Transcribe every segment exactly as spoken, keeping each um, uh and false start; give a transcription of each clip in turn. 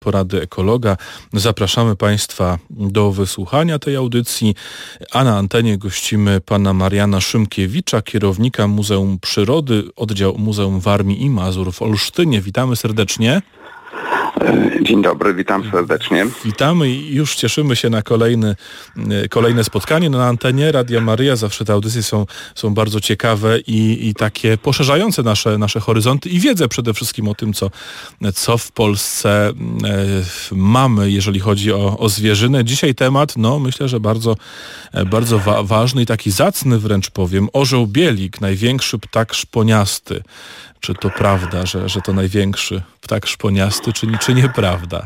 Porady ekologa. Zapraszamy Państwa do wysłuchania tej audycji, a na antenie gościmy pana Mariana Szymkiewicza, kierownika Muzeum Przyrody, oddział Muzeum Warmii i Mazur w Olsztynie. Witamy serdecznie. Dzień dobry, witam serdecznie. Witamy i już cieszymy się na kolejny, kolejne spotkanie na antenie Radia Maryja. Zawsze te audycje są, są bardzo ciekawe i, i takie poszerzające nasze, nasze horyzonty i wiedzę przede wszystkim o tym, co, co w Polsce e, mamy, jeżeli chodzi o, o zwierzynę. Dzisiaj temat, no myślę, że bardzo, bardzo wa- ważny i taki zacny wręcz powiem. Orzeł bielik, największy ptak szponiasty. Czy to prawda, że, że to największy ptak szponiasty, czy, czy nieprawda?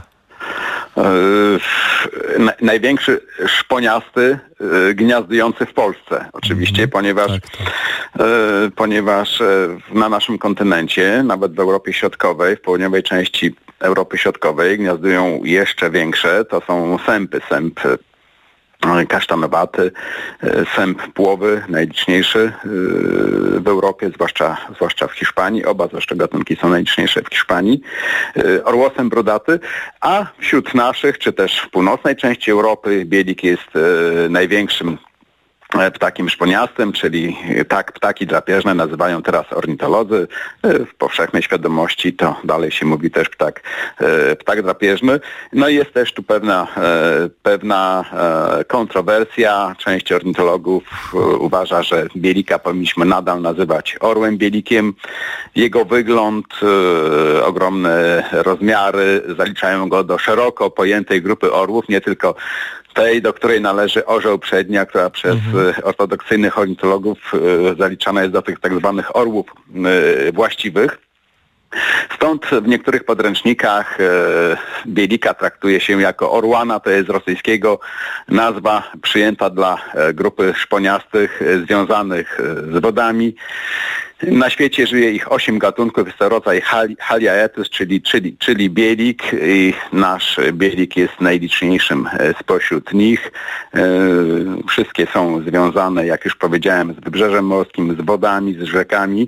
Yy, na, największy szponiasty yy, gniazdujący w Polsce, oczywiście, mm, ponieważ, tak, tak. Yy, ponieważ yy, na naszym kontynencie, nawet w Europie Środkowej, w południowej części Europy Środkowej gniazdują jeszcze większe, to są sępy, sęp kasztanowaty, sęp płowy, najliczniejszy w Europie, zwłaszcza, zwłaszcza w Hiszpanii. Oba zresztą gatunki są najliczniejsze w Hiszpanii. Orłosem brodaty, a wśród naszych, czy też w północnej części Europy bielik jest największym ptakiem szponiastym, czyli tak ptaki drapieżne nazywają teraz ornitolodzy. W powszechnej świadomości to dalej się mówi też ptak, ptak drapieżny. No i jest też tu pewna, pewna kontrowersja. Część ornitologów uważa, że bielika powinniśmy nadal nazywać orłem bielikiem. Jego wygląd, ogromne rozmiary zaliczają go do szeroko pojętej grupy orłów, nie tylko tej, do której należy orzeł przednia, która przez mhm. ortodoksyjnych ornitologów y, zaliczana jest do tych tak zwanych orłów y, właściwych. Stąd w niektórych podręcznikach y, bielika traktuje się jako orłana, to jest z rosyjskiego nazwa przyjęta dla y, grupy szponiastych y, związanych y, z wodami. Na świecie żyje ich osiem gatunków, jest to rodzaj Haliaetus, czyli, czyli, czyli bielik i nasz bielik jest najliczniejszym spośród nich. Wszystkie są związane, jak już powiedziałem, z wybrzeżem morskim, z wodami, z rzekami.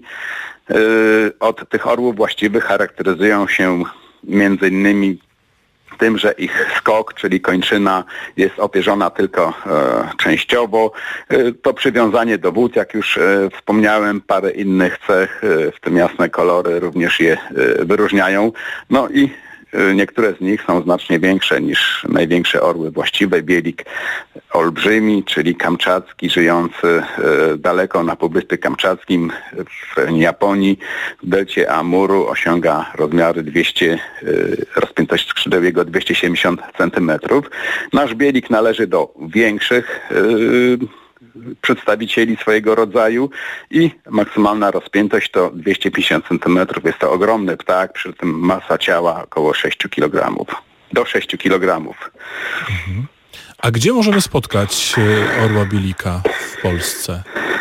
Od tych orłów właściwych charakteryzują się między innymi tym, że ich skok, czyli kończyna jest opierzona tylko e, częściowo. E, to przywiązanie do wód, jak już e, wspomniałem, parę innych cech, e, w tym jasne kolory również je e, wyróżniają. No i e, niektóre z nich są znacznie większe niż największe orły właściwe. Bielik olbrzymi, czyli kamczacki, żyjący e, daleko na Półwyspie Kamczackim w Japonii, w delcie Amuru, osiąga rozmiary dwieście, e, rozpiętość skrzydeł jego dwieście siedemdziesiąt centymetrów. Nasz bielik należy do większych e, przedstawicieli swojego rodzaju i maksymalna rozpiętość to dwieście pięćdziesiąt centymetrów. Jest to ogromny ptak, przy tym masa ciała około sześć kilogramów. Do sześć kilogramów. Mhm. A gdzie możemy spotkać orła bielika w Polsce?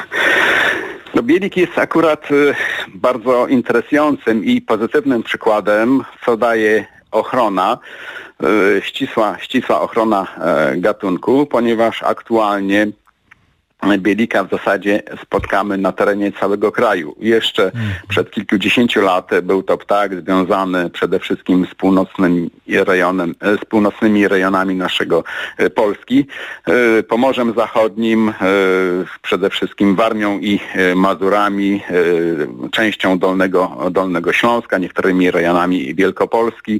No, bielik jest akurat y, bardzo interesującym i pozytywnym przykładem, co daje ochrona, y, ścisła, ścisła ochrona y, gatunku, ponieważ aktualnie bielika w zasadzie spotkamy na terenie całego kraju. Jeszcze hmm. przed kilkudziesięciu lat był to ptak związany przede wszystkim z północnym rejonem, z północnymi rejonami naszego Polski, Pomorzem Zachodnim, przede wszystkim Warmią i Mazurami, częścią Dolnego, Dolnego Śląska, niektórymi rejonami Wielkopolski.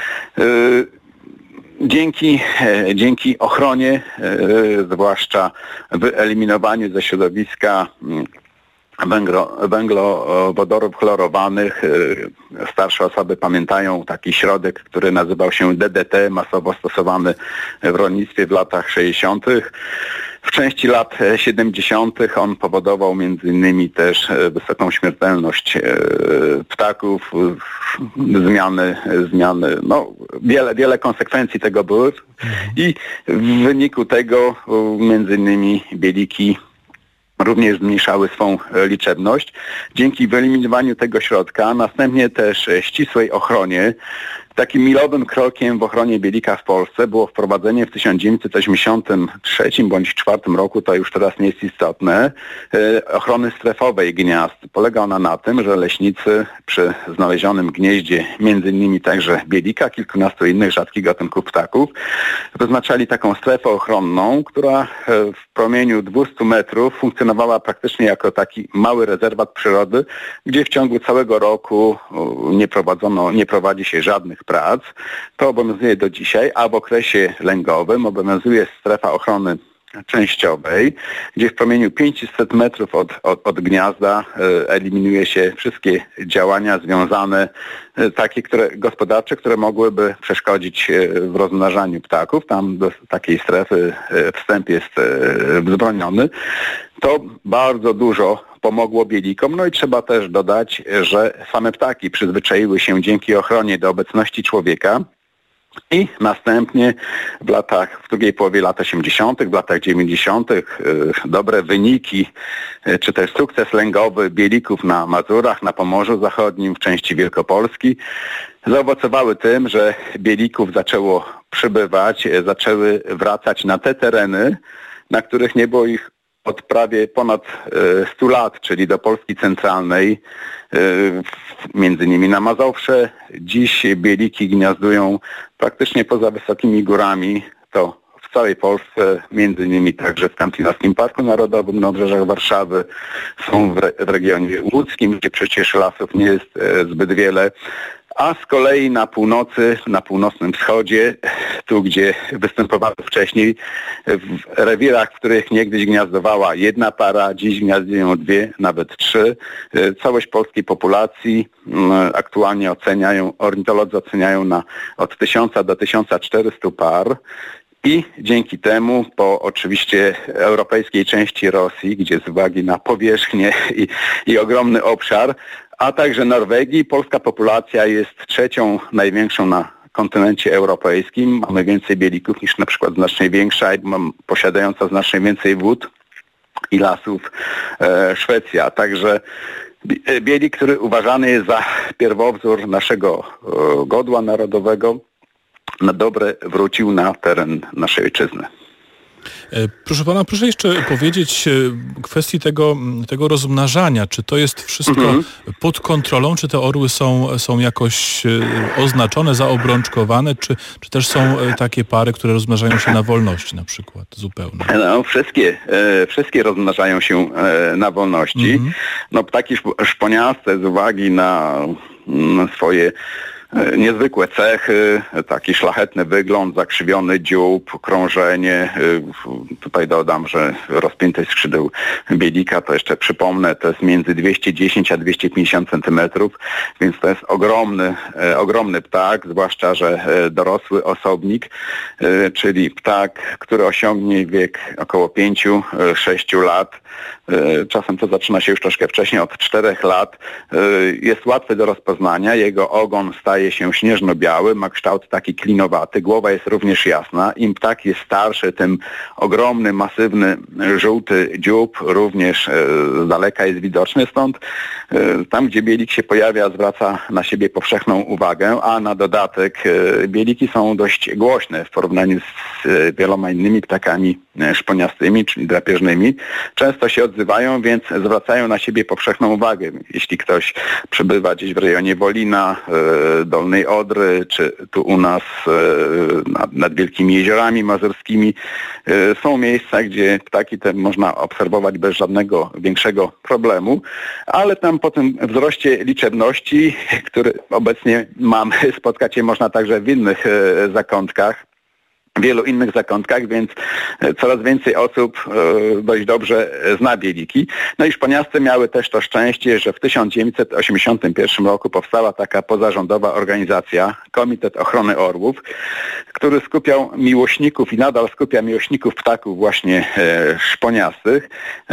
Dzięki, dzięki ochronie, zwłaszcza wyeliminowaniu ze środowiska węglo, węglowodorów chlorowanych, starsze osoby pamiętają taki środek, który nazywał się D D T, masowo stosowany w rolnictwie w latach sześćdziesiątych. W części lat siedemdziesiątych on powodował między innymi też wysoką śmiertelność ptaków, zmiany, zmiany, no wiele, wiele konsekwencji tego były i w wyniku tego między innymi bieliki również zmniejszały swą liczebność. Dzięki wyeliminowaniu tego środka, następnie też ścisłej ochronie, Takim milowym krokiem w ochronie bielika w Polsce było wprowadzenie w tysiąc dziewięćset osiemdziesiątym trzecim bądź czwartym roku, to już teraz nie jest istotne, ochrony strefowej gniazd. Polega ona na tym, że leśnicy przy znalezionym gnieździe, między innymi także bielika, kilkunastu innych rzadkich gatunków ptaków, wyznaczali taką strefę ochronną, która w promieniu dwustu metrów funkcjonowała praktycznie jako taki mały rezerwat przyrody, gdzie w ciągu całego roku nie prowadzono, nie prowadzi się żadnych prac. To obowiązuje do dzisiaj, a w okresie lęgowym obowiązuje strefa ochrony częściowej, gdzie w promieniu pięćset metrów od, od, od gniazda e, eliminuje się wszystkie działania związane, e, takie które, gospodarcze, które mogłyby przeszkodzić e, w rozmnażaniu ptaków. Tam do takiej strefy e, wstęp jest e, wzbroniony. To bardzo dużo pomogło bielikom. No i trzeba też dodać, że same ptaki przyzwyczaiły się dzięki ochronie do obecności człowieka. I następnie w latach, w drugiej połowie lat osiemdziesiątych, w latach dziewięćdziesiątych dobre wyniki, czy też sukces lęgowy bielików na Mazurach, na Pomorzu Zachodnim, w części Wielkopolski zaowocowały tym, że bielików zaczęło przybywać, zaczęły wracać na te tereny, na których nie było ich od prawie ponad stu lat, czyli do Polski centralnej, między innymi na Mazowsze. Dziś bieliki gniazdują praktycznie poza wysokimi górami, to w całej Polsce, między innymi także w Kampinorskim Parku Narodowym na obrzeżach Warszawy, są w, re- w regionie łódzkim, gdzie przecież lasów nie jest zbyt wiele. A z kolei na północy, na północnym wschodzie, tu gdzie występowały wcześniej, w rewirach, w których niegdyś gniazdowała jedna para, dziś gniazdują dwie, nawet trzy. Całość polskiej populacji aktualnie oceniają, ornitolodzy oceniają na od tysiąca do tysiąca czterystu par. I dzięki temu po oczywiście europejskiej części Rosji, gdzie z uwagi na powierzchnię i, i ogromny obszar, a także Norwegii, polska populacja jest trzecią największą na kontynencie europejskim. Mamy więcej bielików niż na przykład znacznie większa i posiadająca znacznie więcej wód i lasów e, Szwecja. Także bielik, który uważany jest za pierwowzór naszego e, godła narodowego, na dobre wrócił na teren naszej ojczyzny. Proszę pana, proszę jeszcze powiedzieć kwestii tego, tego rozmnażania. Czy to jest wszystko mhm. pod kontrolą? Czy te orły są, są jakoś oznaczone, zaobrączkowane? Czy, czy też są takie pary, które rozmnażają się na wolności na przykład zupełnie? No, wszystkie, e, wszystkie rozmnażają się e, na wolności. Mhm. No, ptaki szponiaste z uwagi na, na swoje niezwykłe cechy, taki szlachetny wygląd, zakrzywiony dziób, krążenie. Tutaj dodam, że rozpiętość skrzydeł bielika, to jeszcze przypomnę, to jest między dwieście dziesięć a dwieście pięćdziesiąt centymetrów, więc to jest ogromny, ogromny ptak, zwłaszcza że dorosły osobnik, czyli ptak, który osiągnie wiek około pięciu sześciu lat. Czasem to zaczyna się już troszkę wcześniej, od czterech lat. Jest łatwy do rozpoznania, jego ogon staje się śnieżno-biały, ma kształt taki klinowaty, głowa jest również jasna. Im ptak jest starszy, tym ogromny, masywny, żółty dziób również z daleka jest widoczny, stąd tam, gdzie bielik się pojawia, zwraca na siebie powszechną uwagę, a na dodatek bieliki są dość głośne w porównaniu z wieloma innymi ptakami szponiastymi, czyli drapieżnymi. Często się odzywają, więc zwracają na siebie powszechną uwagę. Jeśli ktoś przebywa gdzieś w rejonie Wolina, Dolnej Odry, czy tu u nas nad, nad Wielkimi Jeziorami Mazurskimi, są miejsca, gdzie ptaki te można obserwować bez żadnego większego problemu, ale tam po tym wzroście liczebności, który obecnie mamy, spotkać je można także w innych zakątkach, w wielu innych zakątkach, więc coraz więcej osób dość dobrze zna bieliki. No i szponiaste miały też to szczęście, że w tysiąc dziewięćset osiemdziesiątym pierwszym roku powstała taka pozarządowa organizacja, Komitet Ochrony Orłów, który skupiał miłośników i nadal skupia miłośników ptaków właśnie szponiastych.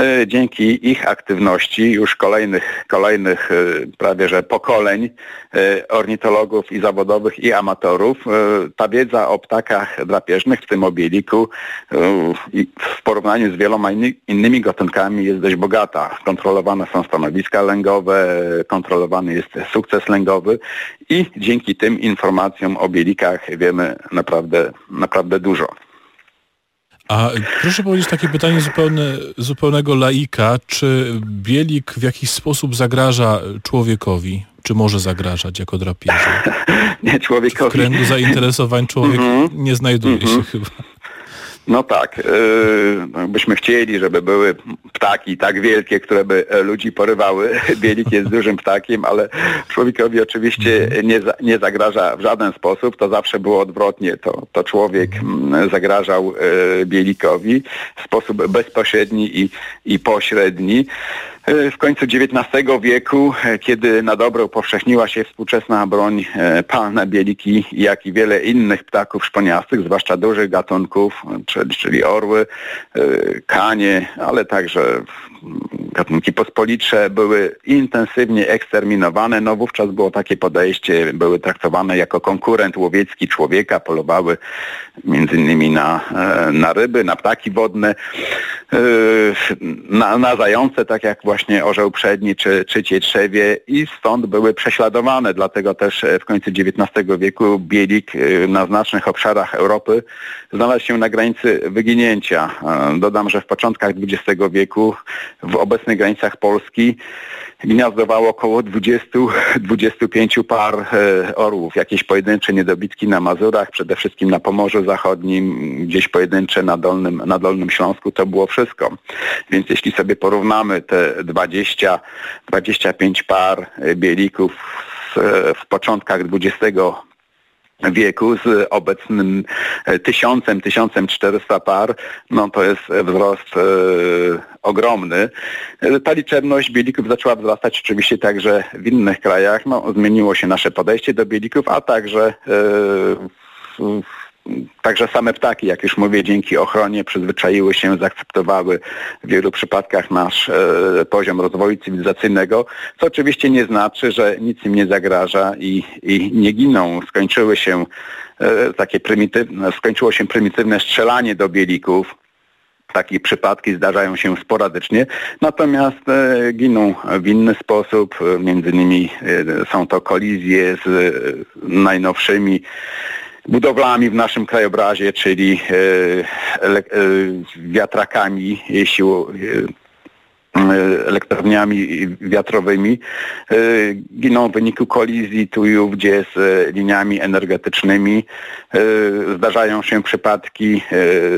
Dzięki ich aktywności już kolejnych, kolejnych prawie że pokoleń ornitologów i zawodowych i amatorów ta wiedza o ptakach drapieżnych drapieżnych, w tym o bieliku, i w porównaniu z wieloma inny, innymi gatunkami jest dość bogata. Kontrolowane są stanowiska lęgowe, kontrolowany jest sukces lęgowy i dzięki tym informacjom o bielikach wiemy naprawdę, naprawdę dużo. A proszę powiedzieć takie pytanie zupełne, zupełnego laika, czy bielik w jakiś sposób zagraża człowiekowi? Czy może zagrażać jako drapieżnik? Nie, człowiekowi. W kręgu zainteresowań człowiek mm-hmm. nie znajduje mm-hmm. się chyba. No tak, yy, byśmy chcieli, żeby były ptaki tak wielkie, które by ludzi porywały. Bielik jest dużym ptakiem, ale człowiekowi oczywiście nie, za, nie zagraża w żaden sposób. To zawsze było odwrotnie. To, to człowiek zagrażał yy, bielikowi w sposób bezpośredni i, i pośredni. W końcu dziewiętnastego wieku, kiedy na dobro upowszechniła się współczesna broń palna, bieliki, jak i wiele innych ptaków szponiastych, zwłaszcza dużych gatunków, czyli orły, kanie, ale także gatunki pospolitsze były intensywnie eksterminowane. No wówczas było takie podejście, były traktowane jako konkurent łowiecki człowieka, polowały między innymi na, na ryby, na ptaki wodne, na, na zające, tak jak właśnie orzeł przedni czy, czy cietrzewie, i stąd były prześladowane. Dlatego też w końcu dziewiętnastego wieku bielik na znacznych obszarach Europy znalazł się na granicy wyginięcia. Dodam, że w początkach dwudziestego wieku w obecnych granicach Polski gniazdowało około dwadzieścia do dwudziestu pięciu par orłów. Jakieś pojedyncze niedobitki na Mazurach, przede wszystkim na Pomorzu Zachodnim, gdzieś pojedyncze na Dolnym, na Dolnym Śląsku, to było wszystko. Więc jeśli sobie porównamy te dwadzieścia do dwudziestu pięciu par bielików w początkach dwudziestego wieku z obecnym tysiącem, tysiącem czterysta par, no to jest wzrost e, ogromny. Ta liczebność bielików zaczęła wzrastać oczywiście także w innych krajach. No, zmieniło się nasze podejście do bielików, a także e, w, Także same ptaki, jak już mówię, dzięki ochronie przyzwyczaiły się, zaakceptowały w wielu przypadkach nasz e, poziom rozwoju cywilizacyjnego, co oczywiście nie znaczy, że nic im nie zagraża i, i nie giną. Skończyły się e, takie prymitywne, skończyło się prymitywne strzelanie do bielików. Takie przypadki zdarzają się sporadycznie, natomiast e, giną w inny sposób. Między innymi e, są to kolizje z e, najnowszymi budowlami w naszym krajobrazie, czyli e, e, wiatrakami, sił, e, elektrowniami wiatrowymi. E, giną w wyniku kolizji tu i ówdzie z liniami energetycznymi. E, zdarzają się przypadki e,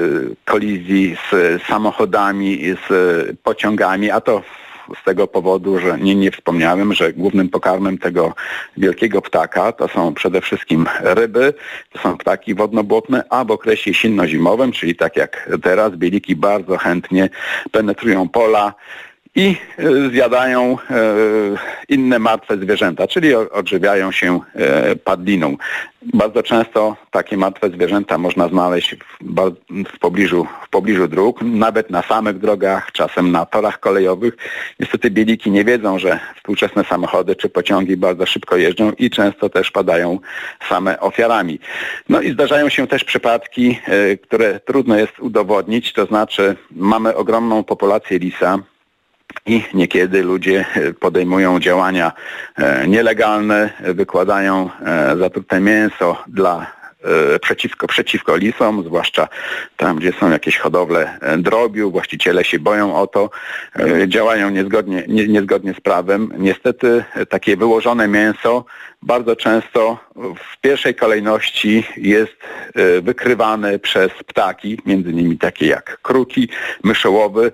kolizji z samochodami, z pociągami, a to z tego powodu, że nie, nie wspomniałem, że głównym pokarmem tego wielkiego ptaka to są przede wszystkim ryby, to są ptaki wodno-błotne, a w okresie jesienno-zimowym, czyli tak jak teraz, bieliki bardzo chętnie penetrują pola i zjadają e, inne martwe zwierzęta, czyli odżywiają się e, padliną. Bardzo często takie martwe zwierzęta można znaleźć w, w, pobliżu, w pobliżu dróg, nawet na samych drogach, czasem na torach kolejowych. Niestety bieliki nie wiedzą, że współczesne samochody czy pociągi bardzo szybko jeżdżą i często też padają same ofiarami. No i zdarzają się też przypadki, e, które trudno jest udowodnić, to znaczy mamy ogromną populację lisa, i niekiedy ludzie podejmują działania nielegalne, wykładają zatrute mięso dla, przeciwko, przeciwko lisom, zwłaszcza tam, gdzie są jakieś hodowle drobiu, właściciele się boją o to, działają niezgodnie, nie, niezgodnie z prawem. Niestety takie wyłożone mięso bardzo często w pierwszej kolejności jest wykrywane przez ptaki, między innymi takie jak kruki, myszołowy,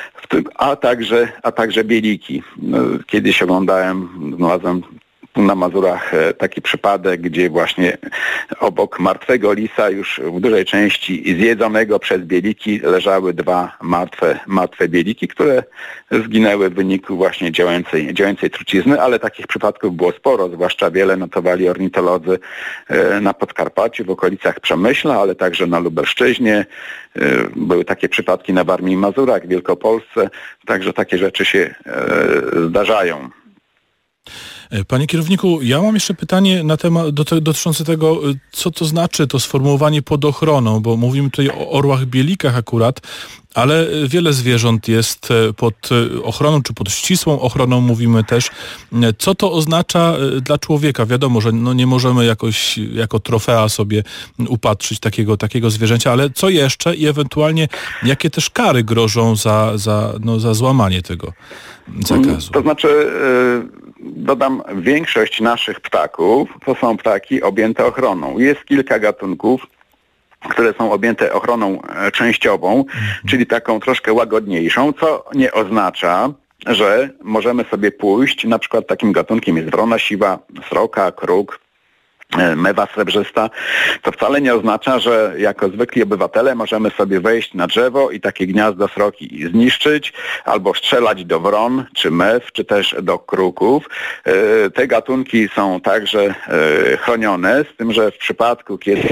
a także, a także bieliki. Kiedyś oglądałem, znalazłem na Mazurach taki przypadek, gdzie właśnie obok martwego lisa już w dużej części zjedzonego przez bieliki leżały dwa martwe, martwe bieliki, które zginęły w wyniku właśnie działającej, działającej trucizny, ale takich przypadków było sporo, zwłaszcza wiele notowali ornitolodzy na Podkarpaciu, w okolicach Przemyśla, ale także na Lubelszczyźnie. Były takie przypadki na Warmii i Mazurach, w Wielkopolsce, także takie rzeczy się zdarzają. Panie kierowniku, ja mam jeszcze pytanie na temat dotyczące tego, co to znaczy to sformułowanie pod ochroną, bo mówimy tutaj o orłach bielikach akurat, ale wiele zwierząt jest pod ochroną, czy pod ścisłą ochroną mówimy też. Co to oznacza dla człowieka? Wiadomo, że no nie możemy jakoś jako trofea sobie upatrzyć takiego, takiego zwierzęcia, ale co jeszcze i ewentualnie jakie też kary grożą za, za, no, za złamanie tego zakazu? To znaczy, dodam, większość naszych ptaków to są ptaki objęte ochroną. Jest kilka gatunków, które są objęte ochroną częściową, mhm. czyli taką troszkę łagodniejszą, co nie oznacza, że możemy sobie pójść, na przykład takim gatunkiem jest wrona siwa, sroka, kruk, mewa srebrzysta. To wcale nie oznacza, że jako zwykli obywatele możemy sobie wejść na drzewo i takie gniazdo sroki zniszczyć, albo strzelać do wron, czy mew, czy też do kruków. Te gatunki są także chronione, z tym, że w przypadku, kiedy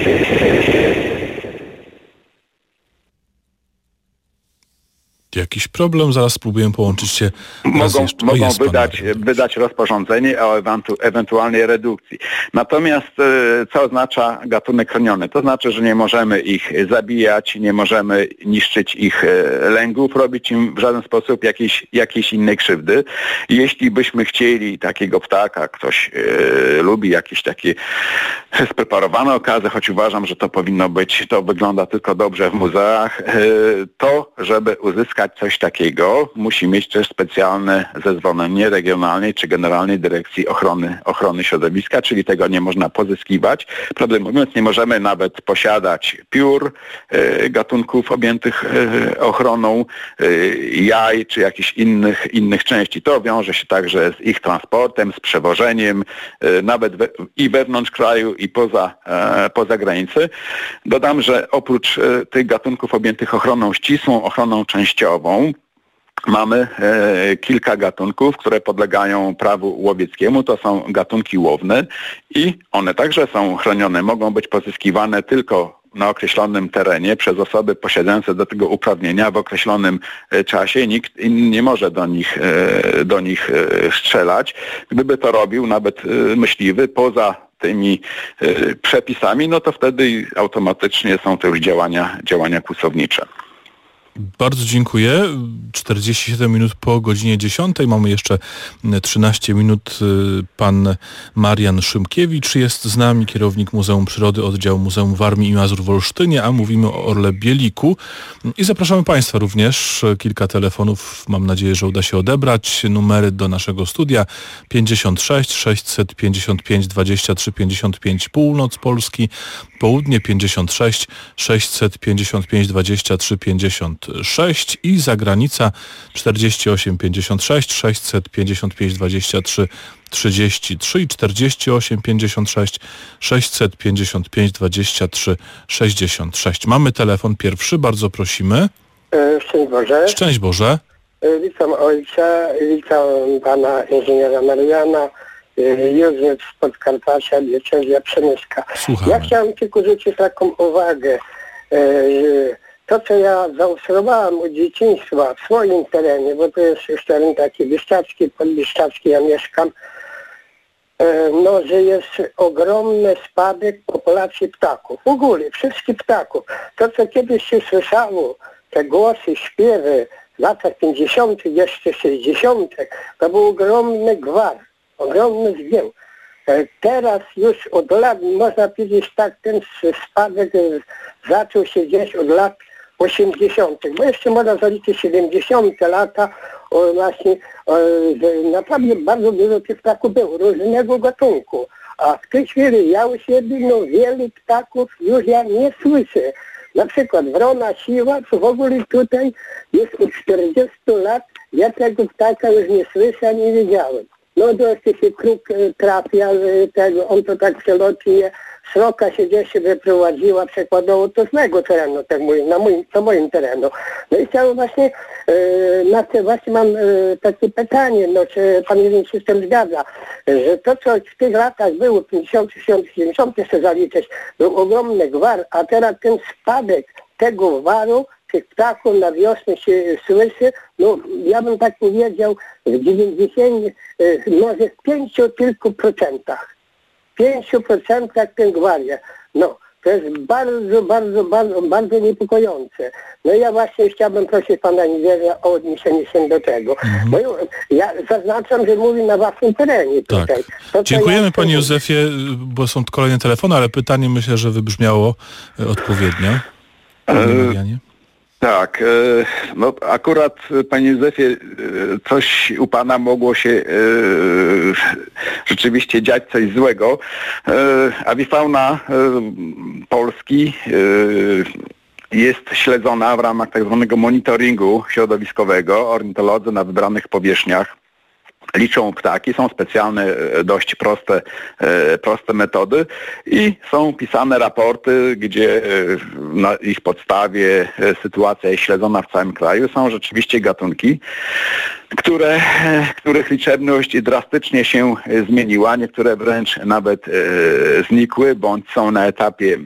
jakiś problem, zaraz spróbuję połączyć się. Mogą, mogą wydać, wydać rozporządzenie o ewentu, ewentualnej redukcji. Natomiast co oznacza gatunek chroniony? To znaczy, że nie możemy ich zabijać, nie możemy niszczyć ich lęgów, robić im w żaden sposób jakiejś, jakiejś innej krzywdy. Jeśli byśmy chcieli takiego ptaka, ktoś e, lubi jakieś takie spreparowane okazy, choć uważam, że to powinno być, to wygląda tylko dobrze w muzeach, e, to żeby uzyskać coś takiego, musi mieć też specjalne zezwolenie regionalnej czy Generalnej Dyrekcji Ochrony, Ochrony Środowiska, czyli tego nie można pozyskiwać. Prawdę mówiąc, nie możemy nawet posiadać piór e, gatunków objętych e, ochroną, e, jaj czy jakichś innych, innych części. To wiąże się także z ich transportem, z przewożeniem, e, nawet we, i wewnątrz kraju, i poza, e, poza granicy. Dodam, że oprócz e, tych gatunków objętych ochroną ścisłą, ochroną częściową, mamy e, kilka gatunków, które podlegają prawu łowieckiemu. To są gatunki łowne i one także są chronione. Mogą być pozyskiwane tylko na określonym terenie przez osoby posiadające do tego uprawnienia w określonym e, czasie. Nikt inny nie może do nich, e, do nich e, strzelać. Gdyby to robił nawet e, myśliwy poza tymi e, przepisami, no to wtedy automatycznie są to już działania, działania kłusownicze. Bardzo dziękuję. czterdzieści siedem minut po godzinie dziesiątej. Mamy jeszcze trzynaście minut. Pan Marian Szymkiewicz jest z nami, kierownik Muzeum Przyrody, oddział Muzeum Warmii i Mazur w Olsztynie, a mówimy o orle bieliku. I zapraszamy Państwa również. Kilka telefonów, mam nadzieję, że uda się odebrać. Numery do naszego studia pięćdziesiąt sześć sześćset pięćdziesiąt pięć dwadzieścia trzy pięćdziesiąt pięć północ Polski, południe pięćdziesiąt sześć sześćset pięćdziesiąt pięć dwadzieścia trzy pięćdziesiąt sześć i zagranica czterdzieści osiem pięćdziesiąt sześć sześćset pięćdziesiąt pięć dwadzieścia trzy trzydzieści trzy i czterdzieści osiem pięćdziesiąt sześć sześćset pięćdziesiąt pięć dwadzieścia trzy sześćdziesiąt sześć. Mamy telefon pierwszy, bardzo prosimy. Szczęść Boże. Szczęść Boże. Witam ojca, witam pana inżyniera Mariana, Józef z Podkarpacia, diecezja przemyska. Słuchamy. Ja chciałem tylko zwrócić taką uwagę, że to, co ja zaobserwowałem od dzieciństwa w swoim terenie, bo to jest już teren taki bieszczadzki, podbieszczadzki, ja mieszkam, no, że jest ogromny spadek populacji ptaków. W ogóle wszystkich ptaków. To, co kiedyś się słyszało, te głosy, śpiewy w latach pięćdziesiątych, jeszcze sześćdziesiątych, to był ogromny gwar, ogromny zgieł. Teraz już od lat, można powiedzieć tak, ten spadek zaczął się gdzieś od lat osiemdziesiątych, bo jeszcze można zaliczyć siedemdziesiąte lata, o, właśnie o, naprawdę bardzo dużo tych ptaków było, różnego gatunku. A w tej chwili ja u siebie, no wielu ptaków już ja nie słyszę. Na przykład wrona siwa, co w ogóle tutaj jest od czterdziestu lat, ja tego ptaka już nie słyszę, nie widziałem. No to jeszcze się kruk trafia, tego, on to tak przelotnie, sroka się gdzieś się wyprowadziła, przekładowo to z mojego terenu, tak mówię, na moim, to moim terenu. No i chciałem właśnie, e, na te właśnie mam e, takie pytanie, no czy pan jeden się z tym zgadza, że to co w tych latach było, pięćdziesiątych, sześćdziesiątych, siedemdziesiątych jeszcze zaliczyć, był ogromny gwar, a teraz ten spadek tego gwaru tych ptaków na wiosnę się słyszy, no ja bym tak powiedział, w dziewięćdziesięciu, może w pięciu tylko procentach. W pięciu procentach ten gwaria. No, to jest bardzo, bardzo, bardzo, bardzo niepokojące. No ja właśnie chciałbym prosić pana Niewierza o odniesienie się do tego. Mhm. Bo ja zaznaczam, że mówi na własnym terenie tutaj. Tak. To, Dziękujemy ja panie Józefie, bo są kolejne telefony, ale pytanie myślę, że wybrzmiało odpowiednio. Panie Tak, no akurat panie Józefie, coś u pana mogło się e, rzeczywiście dziać coś złego. E, awifauna e, Polski e, jest śledzona w ramach tak zwanego monitoringu środowiskowego. Ornitolodzy na wybranych powierzchniach liczą ptaki, są specjalne, dość proste, proste metody i są pisane raporty, gdzie na ich podstawie sytuacja jest śledzona w całym kraju. Są rzeczywiście gatunki, które, których liczebność drastycznie się zmieniła, niektóre wręcz nawet znikły, bądź są na etapie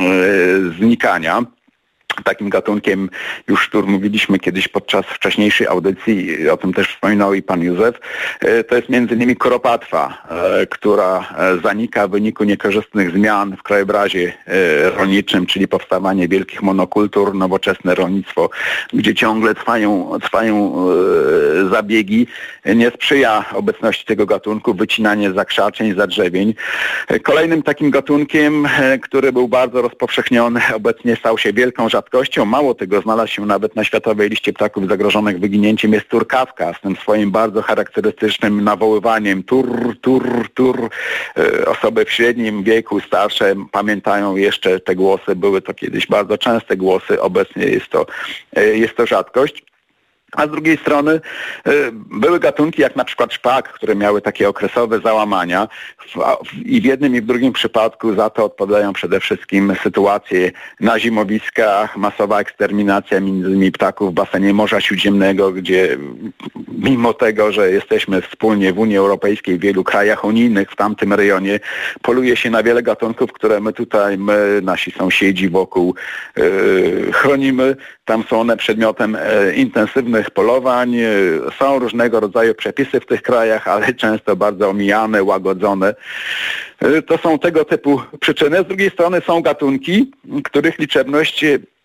znikania. Takim gatunkiem, już tu mówiliśmy kiedyś podczas wcześniejszej audycji, o tym też wspominał i pan Józef, to jest między innymi koropatwa, która zanika w wyniku niekorzystnych zmian w krajobrazie rolniczym, czyli powstawanie wielkich monokultur, nowoczesne rolnictwo, gdzie ciągle trwają, trwają zabiegi, nie sprzyja obecności tego gatunku, wycinanie zakrzaczeń, zadrzewień. Kolejnym takim gatunkiem, który był bardzo rozpowszechniony, obecnie stał się wielką rzadkością, mało tego, znalazł się nawet na światowej liście ptaków zagrożonych wyginięciem, jest turkawka z tym swoim bardzo charakterystycznym nawoływaniem tur, tur, tur. Osoby w średnim wieku, starsze pamiętają jeszcze te głosy, były to kiedyś bardzo częste głosy, obecnie jest to, jest to rzadkość. A z drugiej strony były gatunki jak na przykład szpak, które miały takie okresowe załamania i w jednym i w drugim przypadku za to odpowiadają przede wszystkim sytuacje na zimowiskach, masowa eksterminacja między innymi ptaków w basenie Morza Śródziemnego, gdzie mimo tego, że jesteśmy wspólnie w Unii Europejskiej, w wielu krajach unijnych w tamtym rejonie, poluje się na wiele gatunków, które my tutaj, my, nasi sąsiedzi wokół yy, chronimy. Tam są one przedmiotem e, intensywnych polowań. E, są różnego rodzaju przepisy w tych krajach, ale często bardzo omijane, łagodzone. E, to są tego typu przyczyny. Z drugiej strony są gatunki, których liczebność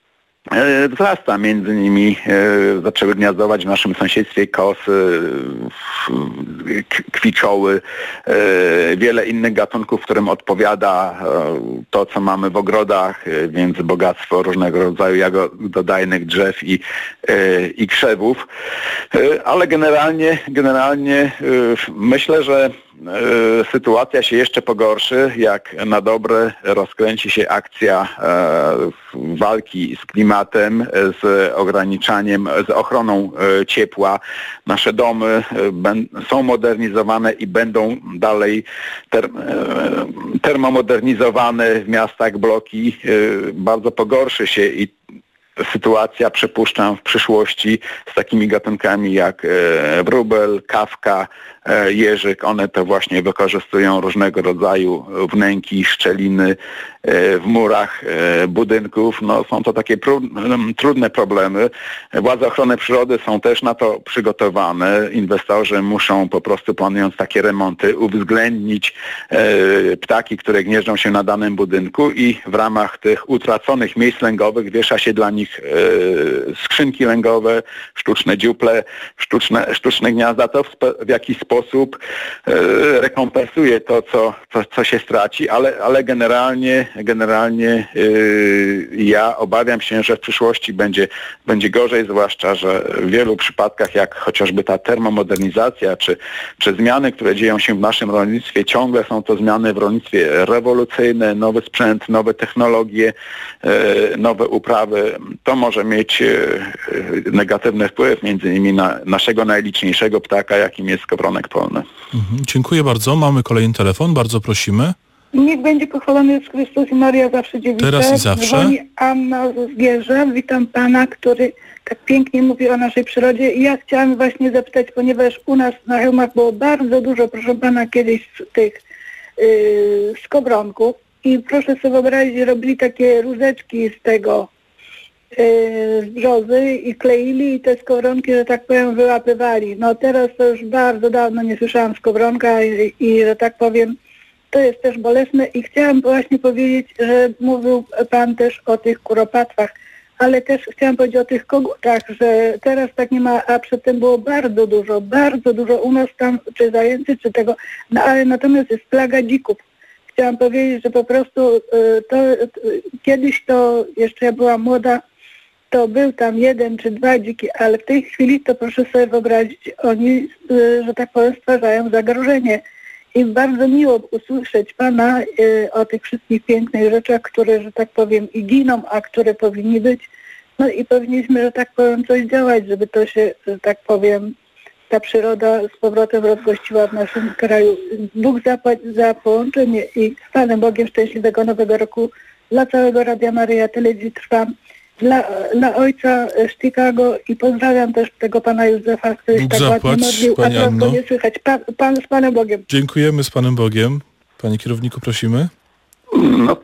e, wzrasta. Między innymi e, zaczęły gniazdować w naszym sąsiedztwie kosy, k- kwiczoły, e, wiele innych gatunków, którym odpowiada e, to, co mamy w ogrodach, e, więc bogactwo różnego rodzaju jagododajnych drzew i, e, i krzewów. E, ale generalnie, generalnie e, myślę, że e, sytuacja się jeszcze pogorszy, jak na dobre rozkręci się akcja e, walki z klimatem, z ograniczaniem, z ochroną e, ciepła. Nasze domy e, ben, są modernizowane i będą dalej ter, e, termomodernizowane w miastach, bloki. E, bardzo pogorszy się i sytuacja, przypuszczam, w przyszłości z takimi gatunkami jak e, wróbel, kawka, e, jeżyk. One to właśnie wykorzystują różnego rodzaju wnęki, szczeliny e, w murach e, budynków. No, są to takie pró- trudne problemy. Władze ochrony przyrody są też na to przygotowane. Inwestorzy muszą po prostu, planując takie remonty, uwzględnić e, ptaki, które gnieżdżą się na danym budynku i w ramach tych utraconych miejsc lęgowych wiesza się dla nich skrzynki lęgowe, sztuczne dziuple, sztuczne, sztuczne gniazda. To w, sp- w jakiś sposób e, rekompensuje to, co, co, co się straci, ale, ale generalnie, generalnie e, ja obawiam się, że w przyszłości będzie, będzie gorzej, zwłaszcza, że w wielu przypadkach, jak chociażby ta termomodernizacja, czy, czy zmiany, które dzieją się w naszym rolnictwie, ciągle są to zmiany w rolnictwie rewolucyjne, nowy sprzęt, nowe technologie, e, nowe uprawy. To może mieć negatywny wpływ między innymi na naszego najliczniejszego ptaka, jakim jest skowronek polny. Mhm, dziękuję bardzo. Mamy kolejny telefon. Bardzo prosimy. Niech będzie pochwalony Jezus Chrystus i Maria zawsze dziewica. Teraz i zawsze. Dzwoni Anna ze Zgierza. Witam pana, który tak pięknie mówi o naszej przyrodzie. I ja chciałam właśnie zapytać, ponieważ u nas na Chełmach było bardzo dużo, proszę pana, kiedyś tych yy, skowronków. I proszę sobie wyobrazić, robili takie rózeczki z tego yy, brzozy i kleili i te skowronki, że tak powiem, wyłapywali. No teraz to już bardzo dawno nie słyszałam skowronka i, i że tak powiem, to jest też bolesne i chciałam właśnie powiedzieć, że mówił Pan też o tych kuropatwach, ale też chciałam powiedzieć o tych kogutach, że teraz tak nie ma, a przedtem było bardzo dużo, bardzo dużo u nas tam, czy zajęcy, czy tego, no ale natomiast jest plaga dzików. Chciałam powiedzieć, że po prostu to, to kiedyś to, jeszcze ja byłam młoda, to był tam jeden czy dwa dziki, ale w tej chwili to proszę sobie wyobrazić, oni, że tak powiem, stwarzają zagrożenie. I bardzo miło usłyszeć Pana y, o tych wszystkich pięknych rzeczach, które, że tak powiem, i giną, a które powinni być. No i powinniśmy, że tak powiem, coś działać, żeby to się, że tak powiem, ta przyroda z powrotem rozgościła w naszym kraju. Bóg zapłać za połączenie i z Panem Bogiem szczęśliwego Nowego Roku dla całego Radia Maryja, telewizji Trwam, dla, dla ojca z Chicago i pozdrawiam też tego Pana Józefa, który Bóg tak zapłać, ładnie modlił, a Pani teraz Anno. go nie słychać. Pan, pan z Panem Bogiem. Dziękujemy, z Panem Bogiem. Panie kierowniku, prosimy. No,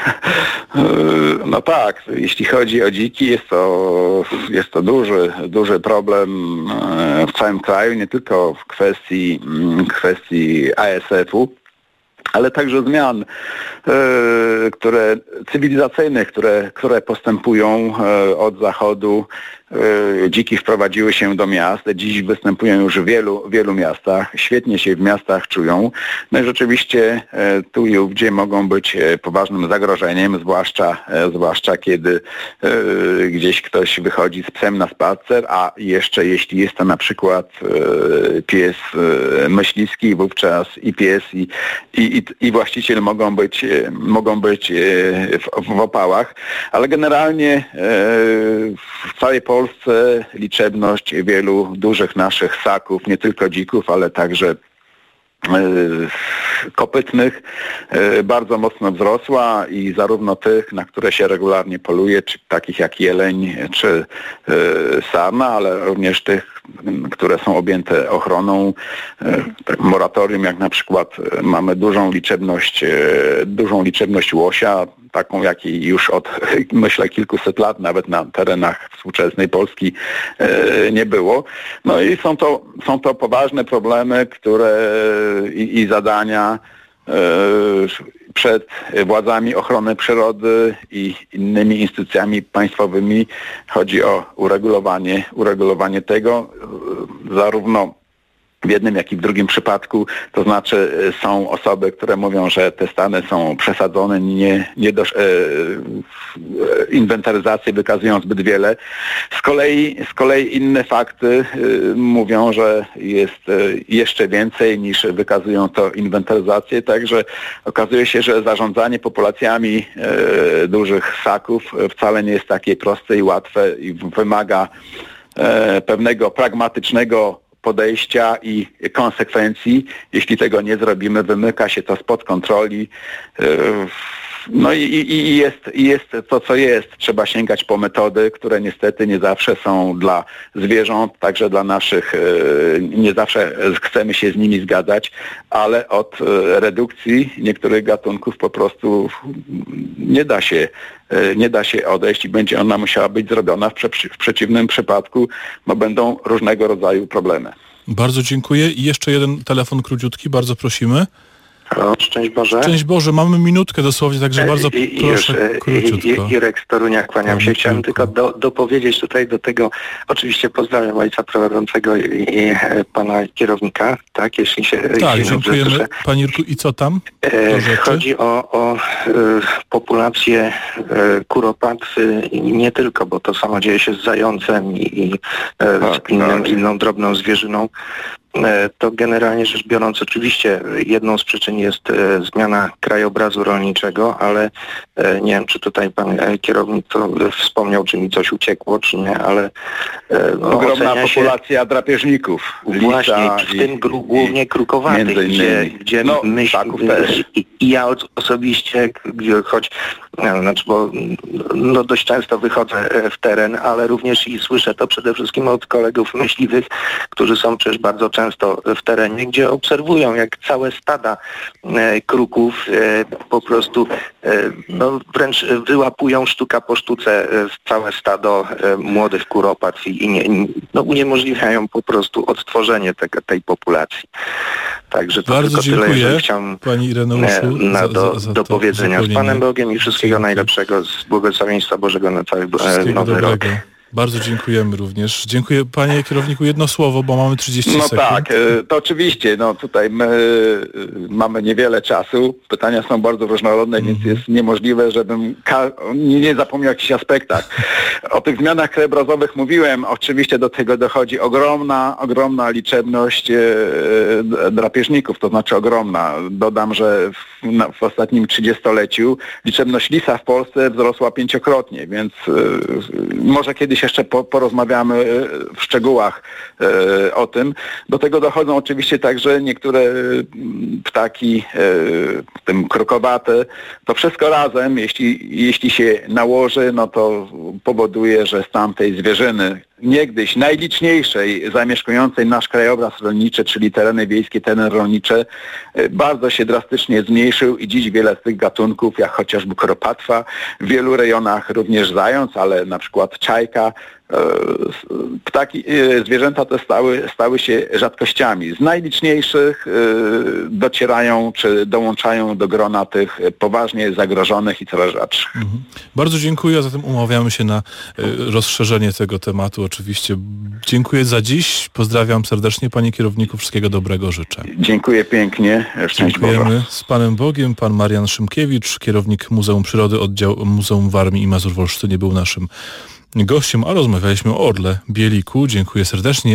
no tak, jeśli chodzi o dziki, jest to, jest to duży, duży problem w całym kraju, nie tylko w kwestii, kwestii A S F-u, ale także zmian, e, które cywilizacyjnych, które, które postępują e, od zachodu. E, dziki wprowadziły się do miast, dziś występują już w wielu, wielu miastach, świetnie się w miastach czują. No i rzeczywiście e, tu i ówdzie mogą być e, poważnym zagrożeniem, zwłaszcza, e, zwłaszcza kiedy e, gdzieś ktoś wychodzi z psem na spacer, a jeszcze jeśli jest to na przykład e, pies e, myśliwski, wówczas i pies i, i, i właściciel mogą być, mogą być w, w opałach, ale generalnie w całej Polsce liczebność wielu dużych naszych ssaków, nie tylko dzików, ale także kopytnych bardzo mocno wzrosła i zarówno tych, na które się regularnie poluje, czy takich jak jeleń czy sarna, ale również tych, które są objęte ochroną, moratorium, jak na przykład mamy dużą liczebność, dużą liczebność łosia, taką jakiej już od, myślę, kilkuset lat nawet na terenach współczesnej Polski nie było. No i są to, są to poważne problemy, które i, i zadania przed władzami ochrony przyrody i innymi instytucjami państwowymi. Chodzi o uregulowanie, uregulowanie tego, zarówno w jednym, jak i w drugim przypadku, to znaczy są osoby, które mówią, że te stany są przesadzone, nie, nie do, e, inwentaryzacje wykazują zbyt wiele. Z kolei, z kolei inne fakty e, mówią, że jest e, jeszcze więcej niż wykazują to inwentaryzacje, także okazuje się, że zarządzanie populacjami e, dużych ssaków wcale nie jest takie proste i łatwe i wymaga e, pewnego pragmatycznego podejścia i konsekwencji. Jeśli tego nie zrobimy, wymyka się to spod kontroli. No i, i, i jest, jest to, co jest. Trzeba sięgać po metody, które niestety nie zawsze są dla zwierząt, także dla naszych, nie zawsze chcemy się z nimi zgadzać, ale od redukcji niektórych gatunków po prostu nie da się nie da się odejść i będzie ona musiała być zrobiona. W, prze, w przeciwnym przypadku no, będą różnego rodzaju problemy. Bardzo dziękuję. I jeszcze jeden telefon króciutki, bardzo prosimy. Halo, szczęść Boże. Szczęść Boże, mamy minutkę dosłownie, także bardzo I, proszę już, króciutko. Irek z Torunia, kłaniam się. Chciałem tylko do, dopowiedzieć tutaj do tego, oczywiście pozdrawiam ojca prowadzącego i, i pana kierownika, tak, jeśli się... Tak, jeśli dziękujemy. dobrze, Panie Jurku, i co tam? E, chodzi o, o e, populację e, kuropatwy i nie tylko, bo to samo dzieje się z zającem i, i e, tak, z innym, tak. inną drobną zwierzyną. To generalnie rzecz biorąc oczywiście jedną z przyczyn jest e, zmiana krajobrazu rolniczego, ale e, nie wiem, czy tutaj pan e, kierownik to wspomniał, czy mi coś uciekło, czy nie, ale e, no, ogromna populacja się, drapieżników. Właśnie, w i, tym gru, głównie krukowatych, gdzie, gdzie no, myśl, i, i ja osobiście, choć no, znaczy, bo no, dość często wychodzę w teren, ale również i słyszę to przede wszystkim od kolegów myśliwych, którzy są przecież bardzo często często w terenie, gdzie obserwują, jak całe stada e, kruków e, po prostu e, no, wręcz wyłapują sztuka po sztuce e, całe stado e, młodych kuropatw i, i nie, no, uniemożliwiają po prostu odtworzenie te, tej populacji. Także to bardzo tylko dziękuję, tyle, jeżeli chciałem pani Ireneuszu, na, za, do, za, za do powiedzenia. Z Panem Bogiem i wszystkiego Dziękuję. najlepszego, z błogosławieństwa Bożego na cały Wszystkiego nowy dobrego. rok. Bardzo dziękujemy również. Dziękuję panie kierowniku. Jedno słowo, bo mamy trzydzieści No sekund. tak, e, to oczywiście, no tutaj my e, mamy niewiele czasu, pytania są bardzo różnorodne, Mhm. więc jest niemożliwe, żebym ka- nie, nie zapomniał o jakichś aspektach. O tych zmianach krajobrazowych mówiłem, oczywiście do tego dochodzi ogromna, ogromna liczebność e, e, drapieżników, to znaczy ogromna. Dodam, że w, na, w ostatnim trzydziestoleciu liczebność lisa w Polsce wzrosła pięciokrotnie, więc e, może kiedyś jeszcze po, porozmawiamy w szczegółach e, o tym. Do tego dochodzą oczywiście także niektóre m, ptaki, e, w tym krokowate. To wszystko razem, jeśli, jeśli się nałoży, no to powoduje, że stan tej zwierzyny, niegdyś najliczniejszej, zamieszkującej nasz krajobraz rolniczy, czyli tereny wiejskie, tereny rolnicze, e, bardzo się drastycznie zmniejszył i dziś wiele z tych gatunków, jak chociażby kropatwa, w wielu rejonach również zając, ale na przykład czajka, ptaki, zwierzęta te stały, stały się rzadkościami. Z najliczniejszych docierają czy dołączają do grona tych poważnie zagrożonych i coraz rzadszych. Mhm. Bardzo dziękuję, a zatem umawiamy się na rozszerzenie tego tematu oczywiście. Dziękuję za dziś, pozdrawiam serdecznie panie kierowniku, wszystkiego dobrego życzę. Dziękuję pięknie, szczęść Boże. Dziękujemy. Z panem Bogiem, pan Marian Szymkiewicz, kierownik Muzeum Przyrody, oddział Muzeum Warmii i Mazur w Olsztynie był naszym gościem, a rozmawialiśmy o orle bieliku. Dziękuję serdecznie.